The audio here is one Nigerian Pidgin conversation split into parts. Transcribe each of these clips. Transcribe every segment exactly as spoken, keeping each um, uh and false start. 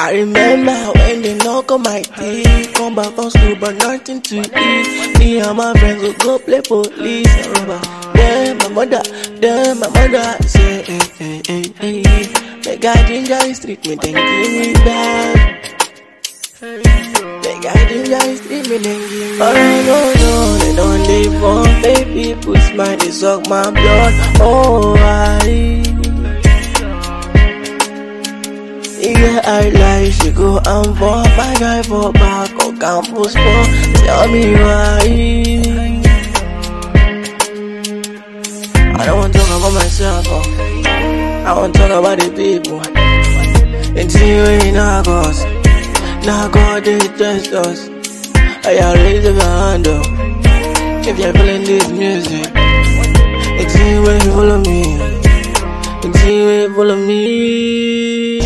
I remember when they knock on my teeth. Come back from school but nothing to eat. Me and my friends would go play police and robber. Then my mother, then my mother say, hey, hey, hey, hey. The guy ginger is treat me, then give me back. The guy ginger is treat me, then give me back. All I know, no, they don't live on baby. People smile, they suck my blood. Oh, I. Yeah, I lie, she go and for my guy for back on campus for. Tell me why. I don't want to talk about myself, oh. I want to talk about the people. And see we not cause. Now God they test us. I raise your hand up if you're feeling this music. And see when you follow me. And see when you follow me.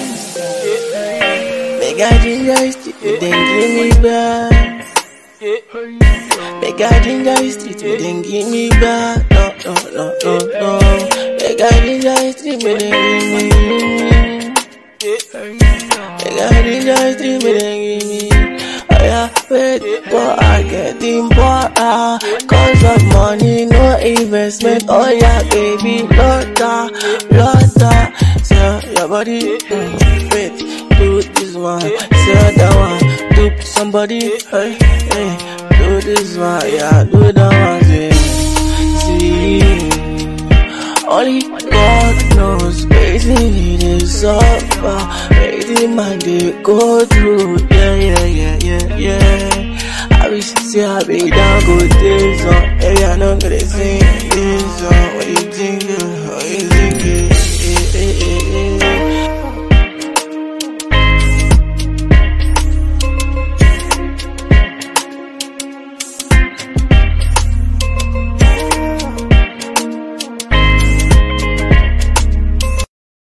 Make I ginger is street, then give me back. Make I ginger is street, then give me back. No, no, no, no, no. Make I ginger is street, then give me. Make I ginger is street, then give me. Oh yeah, wait, but I get important. Cause of money, no investment. Oh yeah, baby, lotta, lotta. Sell your body, mm, wait. Do this one, sell that one, dupe somebody, hey, hey, do this one, yeah, do that one, see, see, only God knows, crazy they suffer, crazy man they go through, yeah, yeah, yeah, yeah, yeah, I wish you see I be down good days, oh, hey, I know gonna sing this song, what you think,